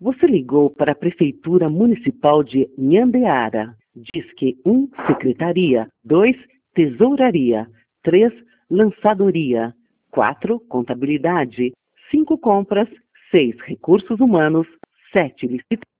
Você ligou para a Prefeitura Municipal de Nhandeara. Disque 1, Secretaria. 2, Tesouraria. 3, Lançadoria. 4, Contabilidade. 5, Compras. 6, Recursos Humanos. 7, Licitações.